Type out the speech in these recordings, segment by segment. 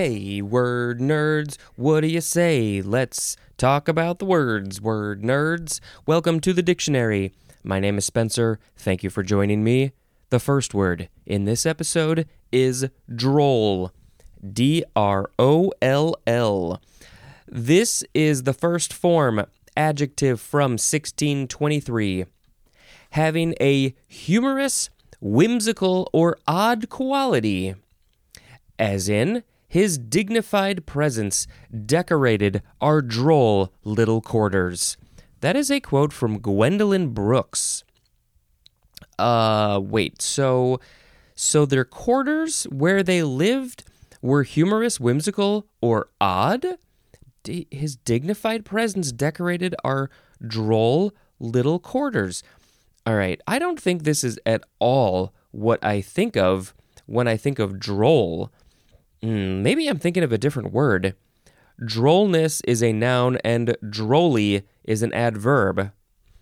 Hey, word nerds, what do you say? Let's talk about the words, word nerds. Welcome to the dictionary. My name is Spencer. Thank you for joining me. The first word in this episode is droll. D-R-O-L-L. This is the first form, adjective from 1623. Having a humorous, whimsical, or odd quality. As in, his dignified presence decorated our droll little quarters. That is a quote from Gwendolyn Brooks. So their quarters where they lived were humorous, whimsical, or odd? His dignified presence decorated our droll little quarters. All right, I don't think this is at all what I think of when I think of droll. Maybe I'm thinking of a different word. Drollness is a noun and drolly is an adverb.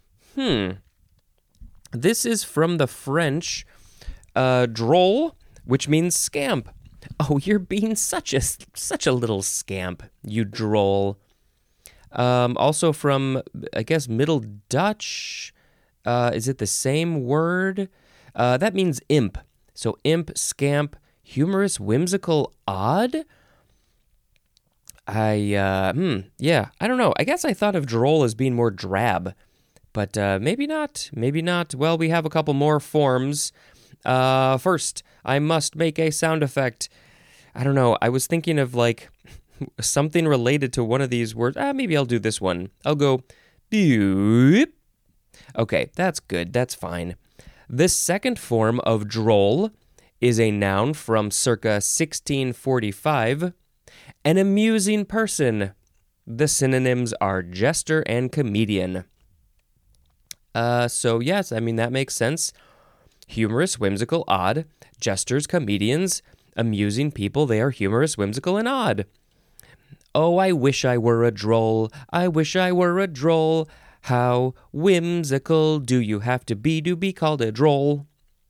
This is from the French drôle, which means scamp. Oh, you're being such a little scamp, you droll. Also from, I guess, Middle Dutch. Is it the same word? That means imp. So imp, scamp, humorous, whimsical, odd? I don't know. I guess I thought of droll as being more drab, but maybe not. Maybe not. Well, we have a couple more forms. First, I must make a sound effect. I don't know. I was thinking of like something related to one of these words. Maybe I'll do this one. I'll go beep. Okay, that's good. That's fine. This second form of droll is a noun from circa 1645, an amusing person. The synonyms are jester and comedian. So yes, I mean, that makes sense. Humorous, whimsical, odd. Jesters, comedians, amusing people. They are humorous, whimsical, and odd. Oh, I wish I were a droll. I wish I were a droll. How whimsical do you have to be called a droll?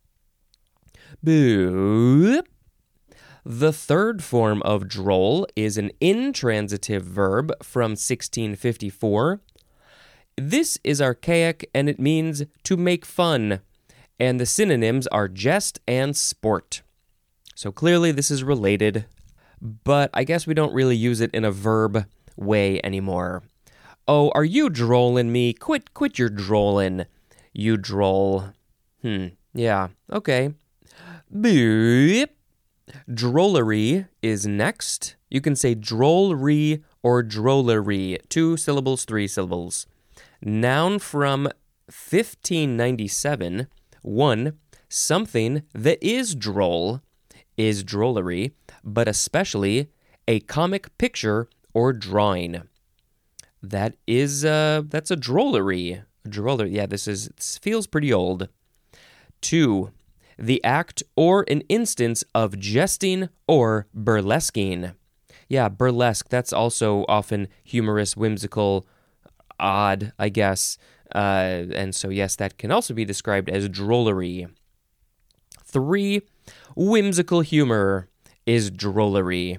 Boop. The third form of droll is an intransitive verb from 1654. This is archaic and it means to make fun, and the synonyms are jest and sport. So clearly this is related, but I guess we don't really use it in a verb way anymore. Oh, are you drolling me? Quit your drolling, you droll. Yeah, okay. Beep. Drollery is next. You can say drollery or drollery. 2 syllables, 3 syllables. Noun from 1597. 1. Something that is droll is drollery, but especially a comic picture or drawing. That's a drollery. Drollery. Yeah, this feels pretty old. 2. The act or an instance of jesting or burlesquing. Yeah, burlesque, that's also often humorous, whimsical, odd, I guess. And so, yes, that can also be described as drollery. 3. Whimsical humor is drollery.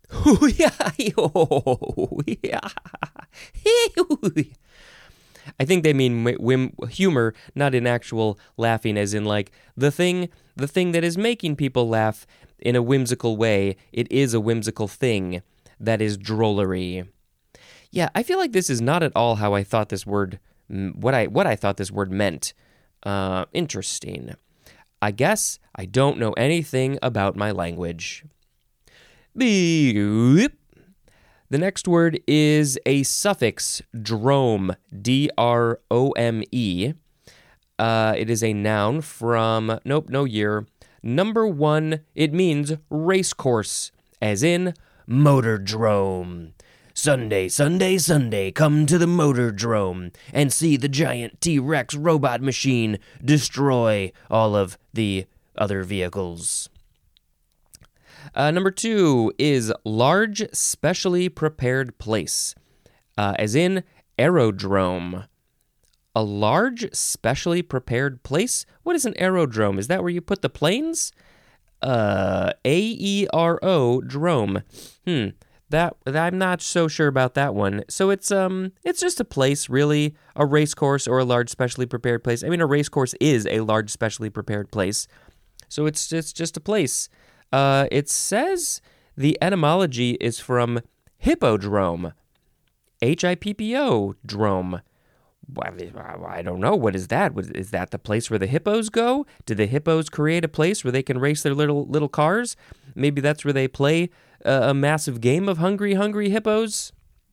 I think they mean humor, not in actual laughing, as in like the thing that is making people laugh in a whimsical way. It is a whimsical thing. That is drollery. Yeah, I feel like this is not at all how I thought this word, what I thought this word meant. Interesting. I guess I don't know anything about my language. Beep. The next word is a suffix, drome, D-R-O-M-E. It is a noun from, no year. Number 1, it means racecourse, as in motordrome. Sunday, Sunday, Sunday, come to the motordrome and see the giant T-Rex robot machine destroy all of the other vehicles. Number 2 is large, specially prepared place, as in aerodrome. A large, specially prepared place? What is an aerodrome? Is that where you put the planes? AERO, drome. That I'm not so sure about that one. So it's just a place, really, a race course or a large specially prepared place. I mean, a race course is a large specially prepared place. So it's just a place. It says the etymology is from hippodrome. HIPPO, drome. I don't know. What is that? Is that the place where the hippos go? Did the hippos create a place where they can race their little cars? Maybe that's where they play a massive game of hungry hippos.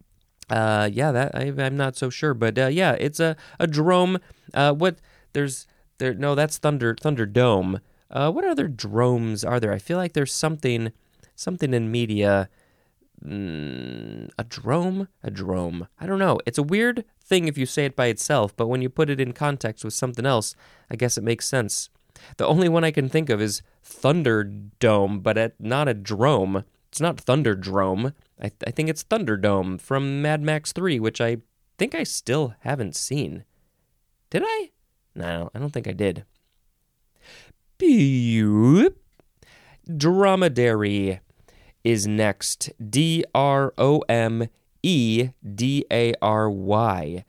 I'm not so sure, but yeah, it's a drome. No, that's Thunderdome. What other dromes are there? I feel like there's something in media. A drome. I don't know. It's a weird thing if you say it by itself, but when you put it in context with something else, I guess it makes sense. The only one I can think of is Thunderdome, but not a drome. It's not Thunderdrome. I think it's Thunderdome from Mad Max 3, which I think I still haven't seen. Did I? No, I don't think I did. Dromedary is next. Dromedary.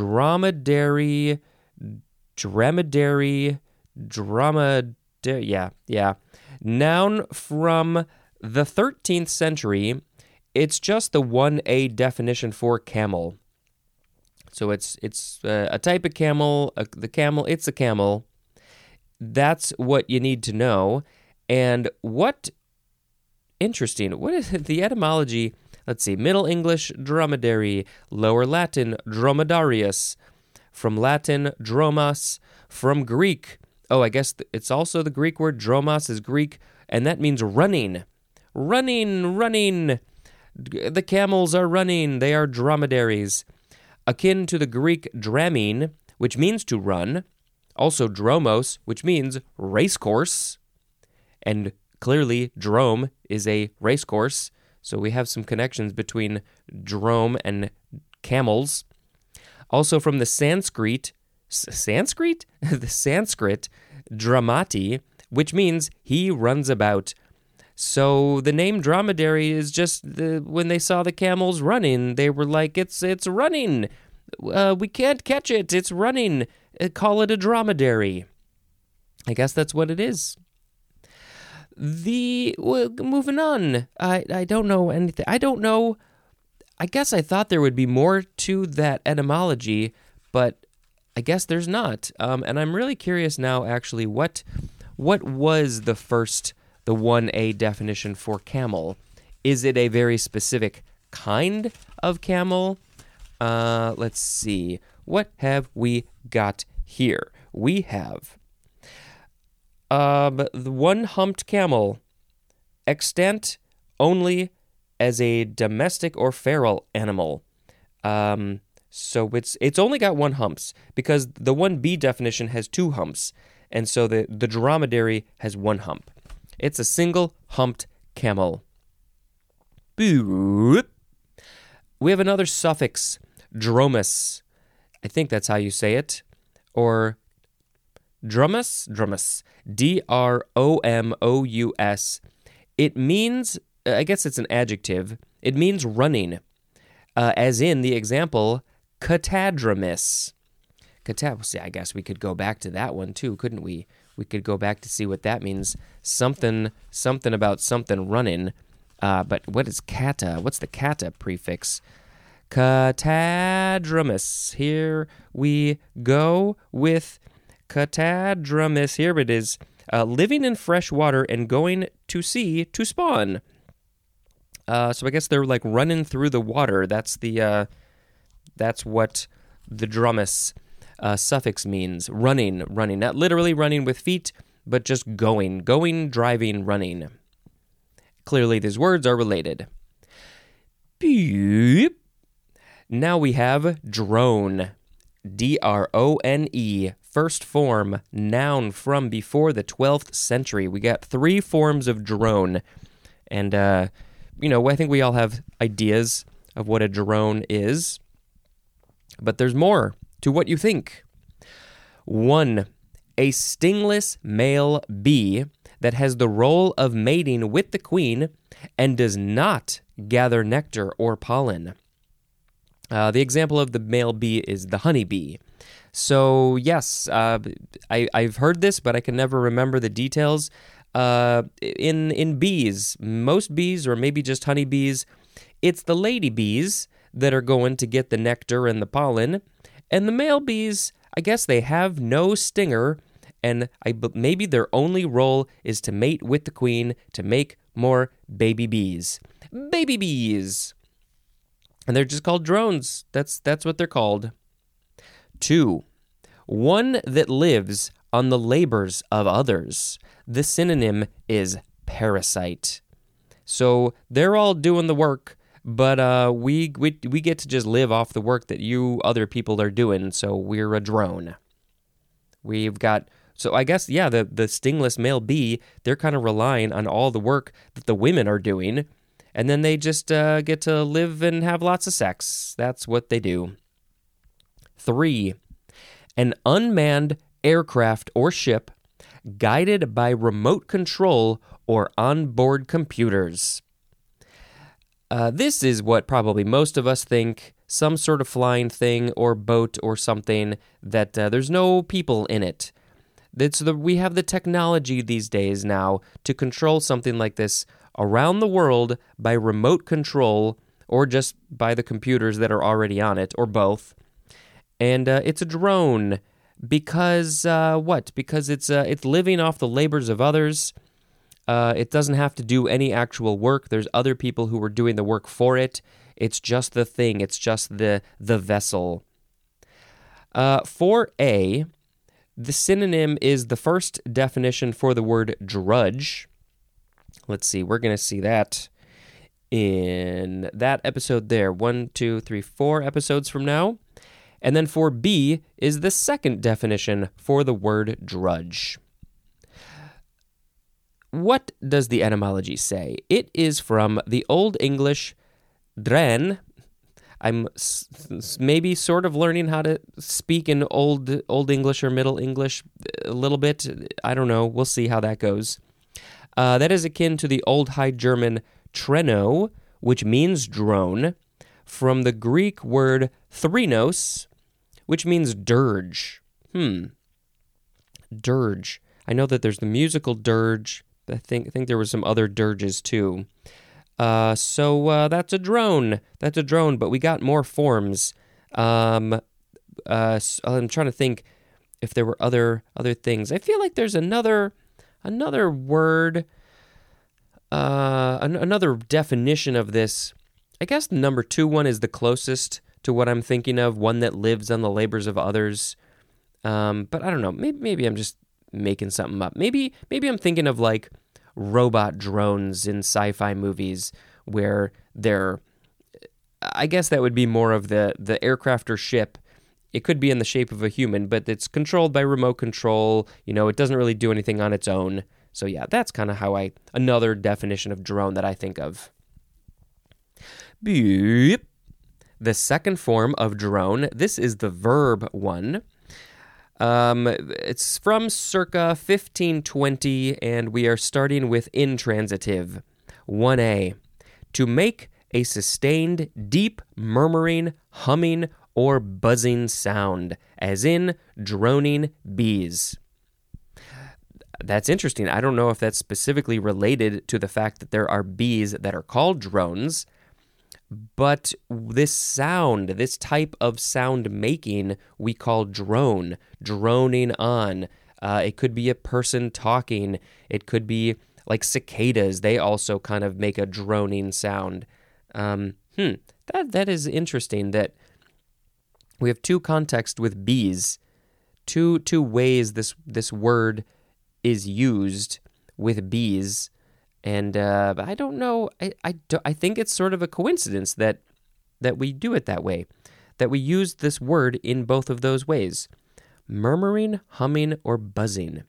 Dromedary. Yeah. Noun from the 13th century. It's just the 1A definition for camel. So it's a type of camel. It's a camel. That's what you need to know. And interesting. What is the etymology? Let's see. Middle English, dromedary. Lower Latin, dromedarius. From Latin, dromos. From Greek. Oh, I guess it's also the Greek word. Dromos is Greek, and that means running. Running. The camels are running. They are dromedaries. Akin to the Greek dramein, which means to run. Also dromos, which means racecourse. And clearly, drome is a racecourse. So we have some connections between drome and camels. Also from the Sanskrit? The Sanskrit, dramati, which means he runs about. So the name dromedary is just when they saw the camels running, they were like, it's running. We can't catch it. It's running. Call it a dromedary. I guess that's what it is. Moving on. I don't know anything. I don't know. I guess I thought there would be more to that etymology, but I guess there's not. And I'm really curious now, actually, what was the 1A definition for camel? Is it a very specific kind of camel? Let's see. What have we got here? We have the one-humped camel, extant only as a domestic or feral animal. So it's only got one humps, because the 1B definition has two humps, and so the dromedary has one hump. It's a single humped camel. We have another suffix, dromus. I think that's how you say it. Or drumus. Dromous. It means, I guess it's an adjective. It means running. As in the example, catadromus. See, I guess we could go back to that one too, couldn't we? We could go back to see what that means. Something about something running. But what is kata? What's the kata prefix? Catadromus. Here we go with catadromus. Here it is. Living in fresh water and going to sea to spawn. So I guess they're like running through the water. That's what the dromus suffix means. Running. Not literally running with feet, but just going, driving, running. Clearly, these words are related. Beep. Now we have drone. D-R-O-N-E. First form, noun from before the 12th century. We got 3 forms of drone. And, I think we all have ideas of what a drone is. But there's more to what you think. 1. A stingless male bee that has the role of mating with the queen and does not gather nectar or pollen. The example of the male bee is the honeybee. So yes, I've heard this, but I can never remember the details. In bees, most bees, or maybe just honeybees, it's the lady bees that are going to get the nectar and the pollen, and the male bees, I guess they have no stinger, and maybe their only role is to mate with the queen to make more baby bees. Baby bees! And they're just called drones. That's what they're called. 2. One that lives on the labors of others. The synonym is parasite. So they're all doing the work, but we get to just live off the work that you other people are doing, so we're a drone. So I guess, yeah, the stingless male bee, they're kind of relying on all the work that the women are doing, and then they just get to live and have lots of sex. That's what they do. 3. An unmanned aircraft or ship guided by remote control or onboard computers. This is what probably most of us think, some sort of flying thing or boat or something that there's no people in it. We have the technology these days now to control something like this around the world by remote control or just by the computers that are already on it, or both. And it's a drone because what? Because it's living off the labors of others. It doesn't have to do any actual work. There's other people who are doing the work for it. It's just the thing. It's just the vessel. 4A, the synonym is the first definition for the word drudge. Let's see. We're going to see that in that episode there. 1, 2, 3, 4 episodes from now. And then 4B is the second definition for the word drudge. What does the etymology say? It is from the Old English dren. I'm maybe sort of learning how to speak in Old English or Middle English a little bit. I don't know. We'll see how that goes. That is akin to the Old High German treno, which means drone, from the Greek word threnos, which means dirge. Dirge. I know that there's the musical dirge. I think there was some other dirges too. So that's a drone. That's a drone, but we got more forms. So I'm trying to think if there were other things. I feel like there's another word, another definition of this. I guess the number 2 one is the closest to what I'm thinking of, one that lives on the labors of others. But I don't know. Maybe I'm just making something up. Maybe I'm thinking of like robot drones in sci-fi movies where they're, I guess that would be more of the aircraft or ship. It could be in the shape of a human, but it's controlled by remote control. You know, it doesn't really do anything on its own. So yeah, that's kind of how another definition of drone that I think of. Beep. The second form of drone, this is the verb one. It's from circa 1520, and we are starting with intransitive. 1A, to make a sustained, deep, murmuring, humming, or buzzing sound, as in droning bees. That's interesting. I don't know if that's specifically related to the fact that there are bees that are called drones, but this sound, this type of sound making, we call drone, droning on. It could be a person talking. It could be like cicadas. They also kind of make a droning sound. That is interesting that we have 2 contexts with bees, two ways this word is used with bees. And I don't know. I think it's sort of a coincidence that we do it that way, that we use this word in both of those ways, murmuring, humming, or buzzing.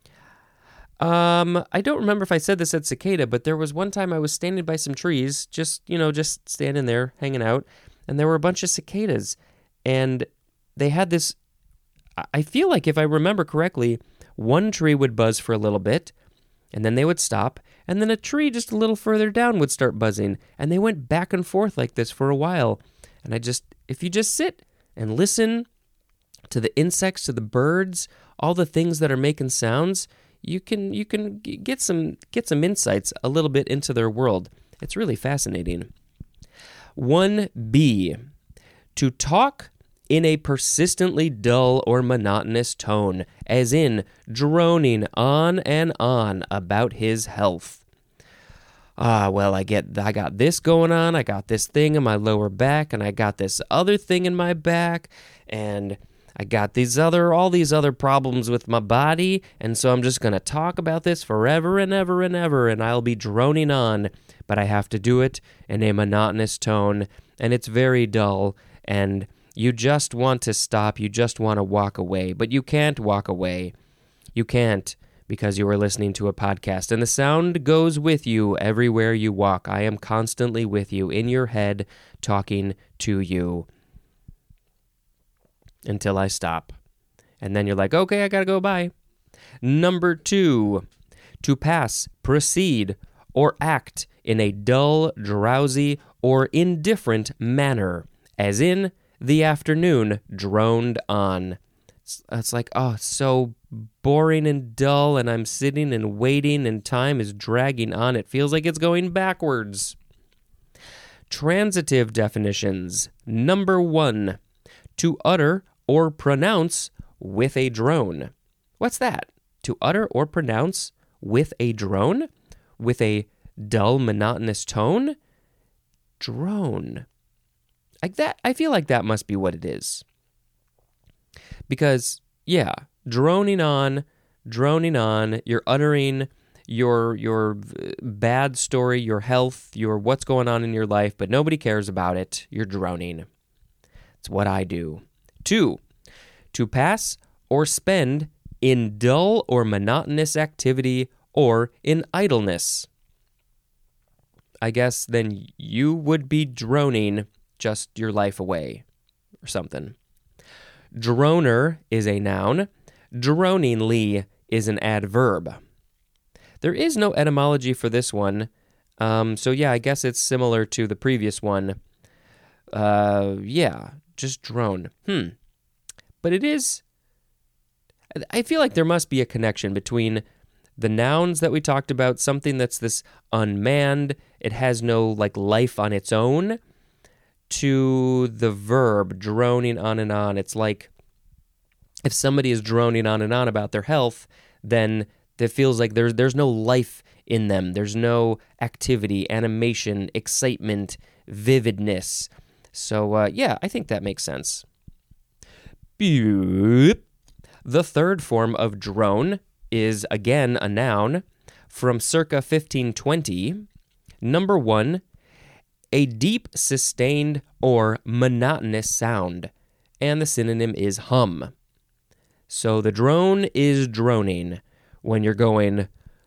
I don't remember if I said this at cicada, but there was one time I was standing by some trees, just standing there, hanging out, and there were a bunch of cicadas, and they had this. I feel like if I remember correctly, one tree would buzz for a little bit. And then they would stop, and then a tree just a little further down would start buzzing, and they went back and forth like this for a while. And if you just sit and listen to the insects, to the birds, all the things that are making sounds, you can get some insights a little bit into their world. It's really fascinating. 1B, to talk in a persistently dull or monotonous tone, as in droning on and on about his health. Well, I got this going on, I got this thing in my lower back, and I got this other thing in my back, and I got all these other problems with my body, and so I'm just going to talk about this forever and ever and ever, and I'll be droning on, but I have to do it in a monotonous tone, and it's very dull, and you just want to stop, you just want to walk away, but you can't walk away. You can't, because you are listening to a podcast, and the sound goes with you everywhere you walk. I am constantly with you, in your head, talking to you, until I stop. And then you're like, okay, I gotta go, bye. Number 2, to pass, proceed, or act in a dull, drowsy, or indifferent manner, as in the afternoon droned on. It's like, it's so boring and dull, and I'm sitting and waiting, and time is dragging on. It feels like it's going backwards. Transitive definitions. Number 1, to utter or pronounce with a drone. What's that? To utter or pronounce with a drone? With a dull, monotonous tone? Drone. Like that, I feel like that must be what it is. Because, yeah, droning on, you're uttering your bad story, your health, your what's going on in your life, but nobody cares about it. You're droning. It's what I do. 2, to pass or spend in dull or monotonous activity or in idleness. I guess then you would be droning just your life away or something. Droner is a noun. Droningly is an adverb. There is no etymology for this one, so yeah, I guess it's similar to the previous one. Yeah, just drone. But it is... I feel like there must be a connection between the nouns that we talked about, something that's this unmanned, it has no life on its own, to the verb droning on and on. It's like if somebody is droning on and on about their health, then it feels like there's no life in them. There's no activity, animation, excitement, vividness. So, yeah, I think that makes sense. The third form of drone is, again, a noun from circa 1520. Number 1, a deep, sustained, or monotonous sound, and the synonym is hum. So the drone is droning when you're going,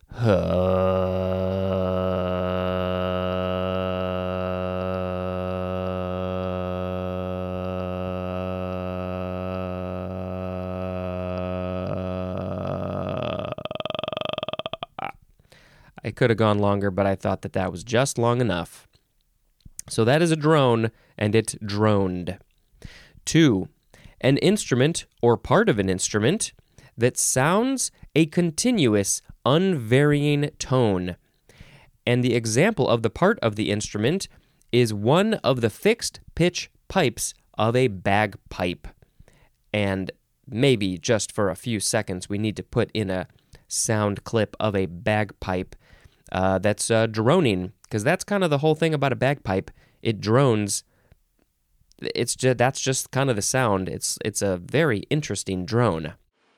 I could have gone longer, but I thought that was just long enough. So that is a drone, and it droned. 2, an instrument or part of an instrument that sounds a continuous, unvarying tone. And the example of the part of the instrument is one of the fixed pitch pipes of a bagpipe. And maybe just for a few seconds, we need to put in a sound clip of a bagpipe that's droning, because that's kind of the whole thing about a bagpipe. It drones. That's just kind of the sound. It's a very interesting drone.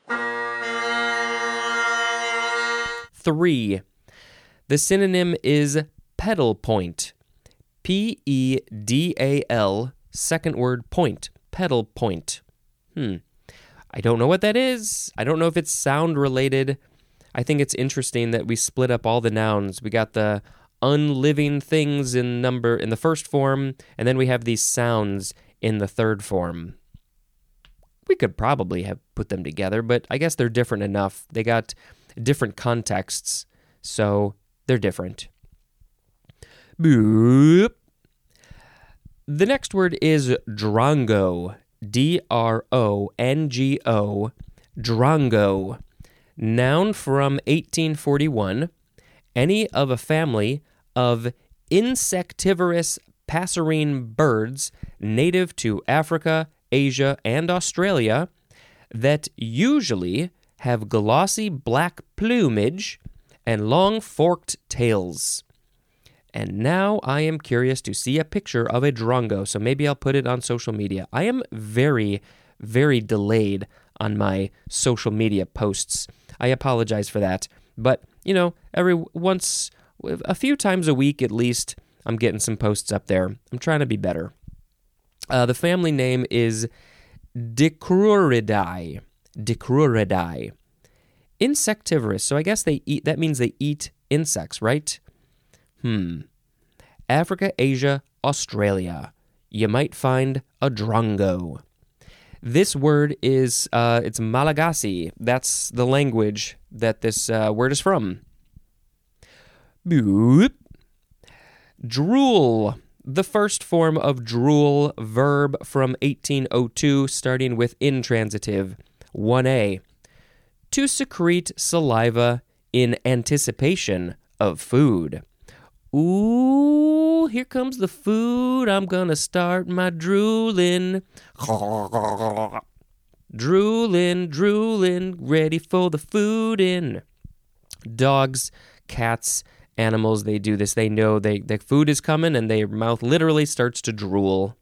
3, the synonym is pedal point. Pedal, second word point. Pedal point. I don't know what that is. I don't know if it's sound related. I think it's interesting that we split up all the nouns. We got the unliving things in the first form, and then we have these sounds in the third form. We could probably have put them together, but I guess they're different enough. They got different contexts, So they're different. Boop. The next word is drongo. D-R-O-N-G-O. Drongo. Noun from 1841. Any of a family of insectivorous passerine birds native to Africa, Asia, and Australia that usually have glossy black plumage and long forked tails. And now I am curious to see a picture of a drongo, so maybe I'll put it on social media. I am very, very delayed on my social media posts. I apologize for that. But, a few times a week at least, I'm getting some posts up there. I'm trying to be better. The family name is Dicruuridae. Dicruuridae. Insectivorous, so I guess that means they eat insects, right? Africa, Asia, Australia. You might find a drongo. This word is, it's Malagasy. That's the language that this word is from. Boop. Drool. The first form of drool, verb from 1802, starting with intransitive. 1a. To secrete saliva in anticipation of food. Ooh, here comes the food. I'm gonna start my drooling. Drooling, ready for the food in. Dogs, cats, animals, they do this. They know the food is coming and their mouth literally starts to drool.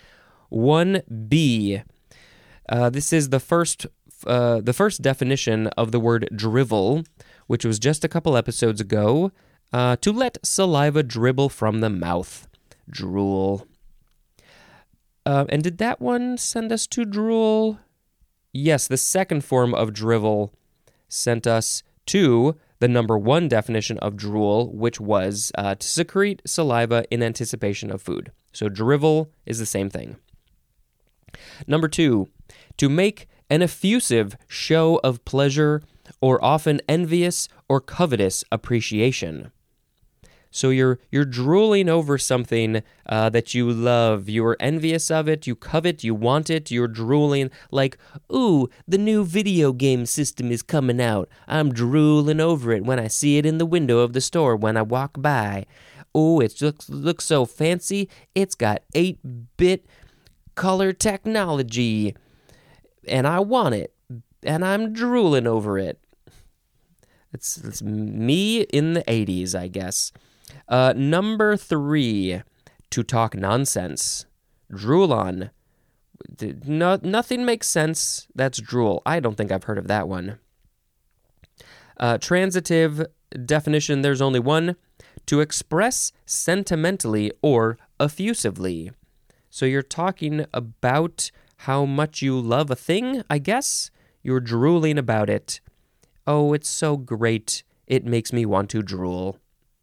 1b. This is the first definition of the word drivel, which was just a couple episodes ago. To let saliva dribble from the mouth. Drool. And did that one send us to drool? Yes, the second form of drivel sent us to the number 1 definition of drool, which was to secrete saliva in anticipation of food. So drivel is the same thing. Number 2, to make an effusive show of pleasure or often envious or covetous appreciation. So you're drooling over something that you love. You're envious of it. You covet. You want it. You're drooling like, ooh, the new video game system is coming out. I'm drooling over it when I see it in the window of the store when I walk by. Oh, it looks so fancy. It's got 8-bit color technology, and I want it, and I'm drooling over it. It's me in the 80s, I guess. Number 3, to talk nonsense. Drool on. Nothing makes sense. That's drool. I don't think I've heard of that one. Transitive definition, there's only one. To express sentimentally or effusively. So you're talking about how much you love a thing, I guess? You're drooling about it. Oh, it's so great. It makes me want to drool.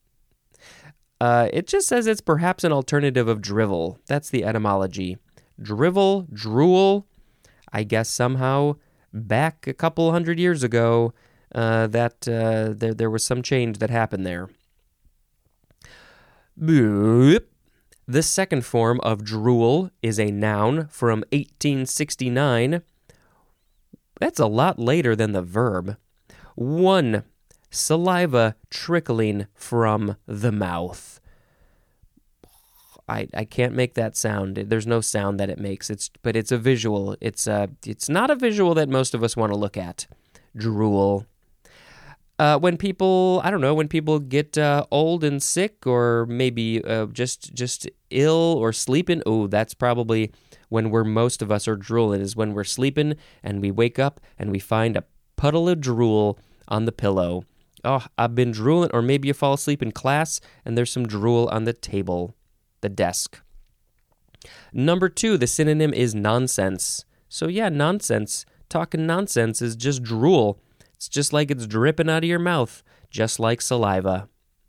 It just says it's perhaps an alternative of drivel. That's the etymology. Drivel, drool. I guess somehow back a couple hundred years ago there was some change that happened there. Boop. The second form of drool is a noun from 1869. That's a lot later than the verb. 1. Saliva trickling from the mouth. I can't make that sound. There's no sound that it makes. But it's a visual. It's not a visual that most of us want to look at. Drool. When people get old and sick, or maybe just ill or sleeping. Oh, that's probably when most of us are drooling. Is when we're sleeping and we wake up and we find a puddle of drool on the pillow. Oh, I've been drooling. Or maybe you fall asleep in class and there's some drool on the table, the desk. Number 2, the synonym is nonsense. So yeah, nonsense. Talking nonsense is just drool. It's just like it's dripping out of your mouth, just like saliva.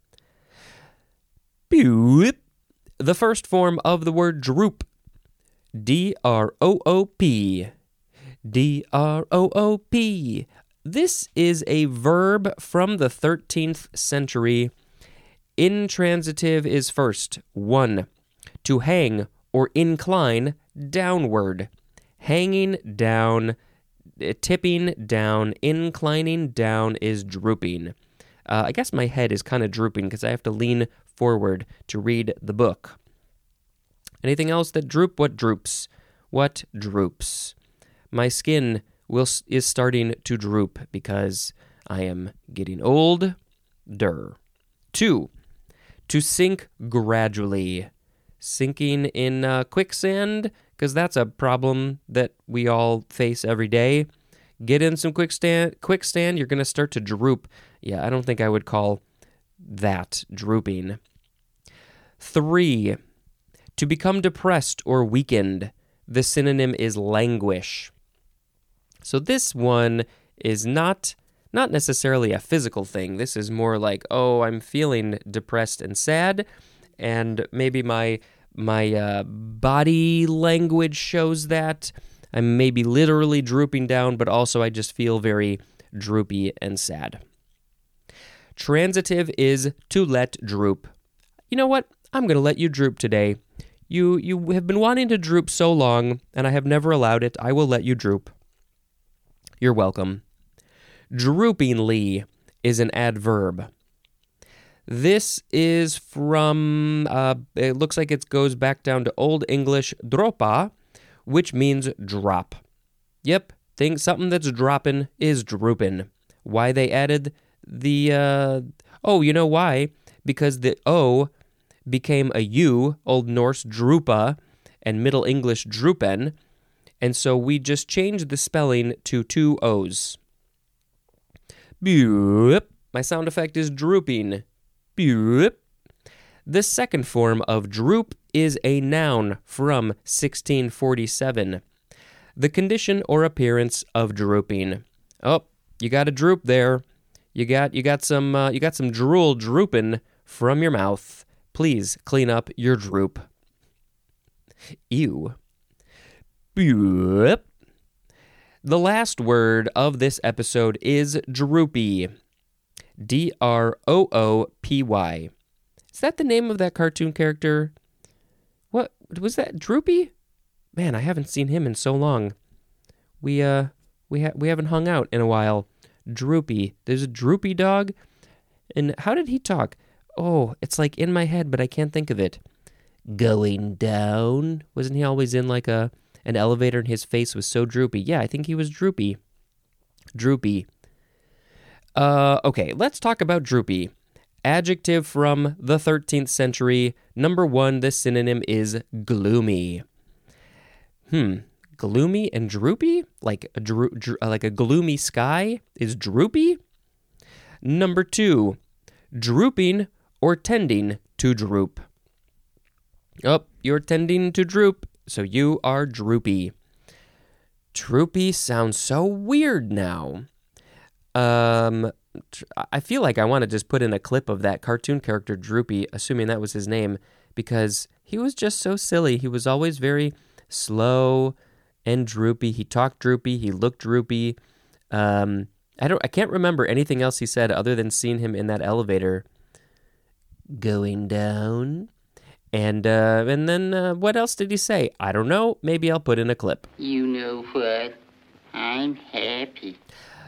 Boop. The first form of the word droop. D-R-O-O-P. D-R-O-O-P. This is a verb from the 13th century. Intransitive is first. 1. To hang or incline downward. Hanging down, tipping down, inclining down is drooping. I guess my head is kind of drooping because I have to lean forward to read the book. Anything else that droop? What droops? What droops? My skin is starting to droop because I am getting older. 2. To sink gradually. Sinking in quicksand, because that's a problem that we all face every day. Get in some quicksand, you're going to start to droop. Yeah, I don't think I would call that drooping. 3. To become depressed or weakened. The synonym is languish. So this one is not necessarily a physical thing. This is more like, oh, I'm feeling depressed and sad, and maybe my body language shows that. I'm maybe literally drooping down, but also I just feel very droopy and sad. Transitive is to let droop. You know what? I'm going to let you droop today. You have been wanting to droop so long, and I have never allowed it. I will let you droop. You're welcome. Droopingly is an adverb. This is from, it looks like it goes back down to Old English dropa, which means drop. Yep, something that's dropping is drooping. Why they added the, you know why? Because the O became a U, Old Norse drupa, and Middle English droopen, and so we just changed the spelling to 2 O's. Boop. My sound effect is drooping. Boop. The second form of droop is a noun from 1647. The condition or appearance of drooping. Oh, you got a droop there. You got some drool drooping from your mouth. Please clean up your droop. Ew. Boop. The last word of this episode is droopy. Droopy. Is that the name of that cartoon character? What was that? Droopy? Man, I haven't seen him in so long. We haven't hung out in a while. Droopy. There's a droopy dog. And how did he talk? Oh, it's like in my head, but I can't think of it. Going down. Wasn't he always in like an elevator and his face was so droopy? Yeah, I think he was droopy. Droopy. Okay, let's talk about droopy. Adjective from the 13th century. Number 1, the synonym is gloomy. Gloomy and droopy? Like a gloomy sky is droopy? Number 2, drooping or tending to droop. Oh, you're tending to droop, so you are droopy. Droopy sounds so weird now. I feel like I want to just put in a clip of that cartoon character Droopy, assuming that was his name, because he was just so silly. He was always very slow and droopy. He talked droopy. He looked droopy. I can't remember anything else he said other than seeing him in that elevator going down. And then what else did he say? I don't know. Maybe I'll put in a clip. You know what? I'm happy.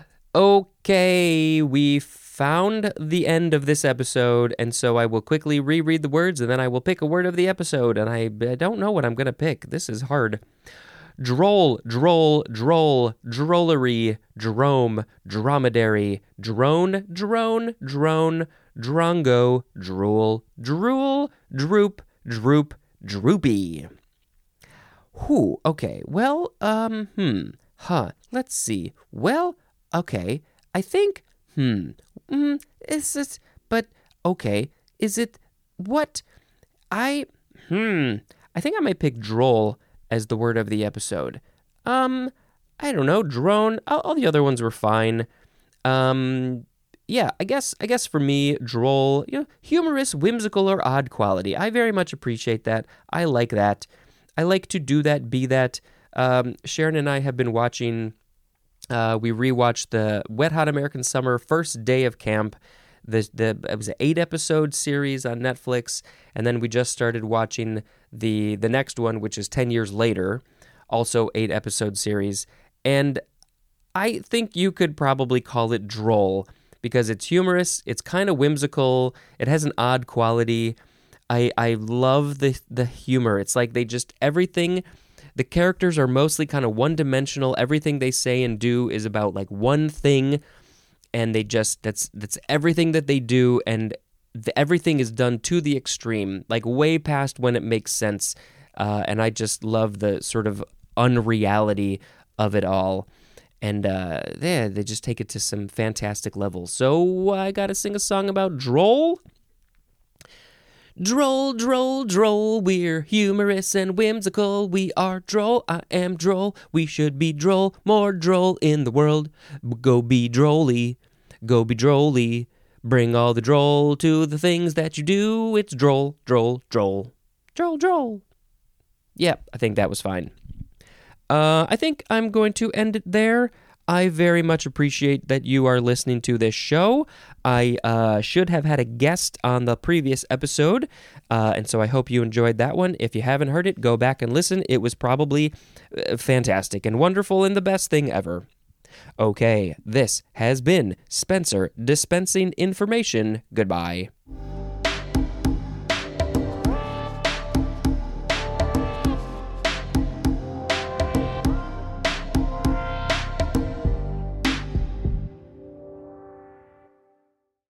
Okay, we found the end of this episode, and so I will quickly reread the words, and then I will pick a word of the episode, and I don't know what I'm going to pick. This is hard. Droll, droll, droll, drollery, drome, dromedary, drone, drone, drone, drongo, drool, drool, droop, droop, droopy. Whew, okay, well, let's see. Well, okay, I think, is it, but, okay, is it, what, I think I might pick droll as the word of the episode. I don't know, drone, all the other ones were fine. Yeah, I guess for me, droll, humorous, whimsical, or odd quality. I very much appreciate that. I like that. I like to do that, be that. Sharon and I have been watching We rewatched the Wet Hot American Summer first day of camp. It was an 8-episode series on Netflix, and then we just started watching the next one, which is 10 years later, also 8-episode series. And I think you could probably call it droll because it's humorous, it's kind of whimsical, it has an odd quality. I love the humor. It's like they just everything. The characters are mostly kind of one-dimensional. Everything they say and do is about like one thing, and they just that's everything that they do, and everything is done to the extreme, like way past when it makes sense. And I just love the sort of unreality of it all. And they just take it to some fantastic levels. So I gotta sing a song about droll. Droll, droll, droll, we're humorous and whimsical. We are droll, I am droll. We should be droll, more droll in the world. Go be drolly, go be drolly. Bring all the droll to the things that you do. It's droll, droll, droll. Droll, droll. Yep, I think that was fine. I think I'm going to end it there. I very much appreciate that you are listening to this show. I should have had a guest on the previous episode, and so I hope you enjoyed that one. If you haven't heard it, go back and listen. It was probably fantastic and wonderful and the best thing ever. Okay, this has been Spencer dispensing information. Goodbye.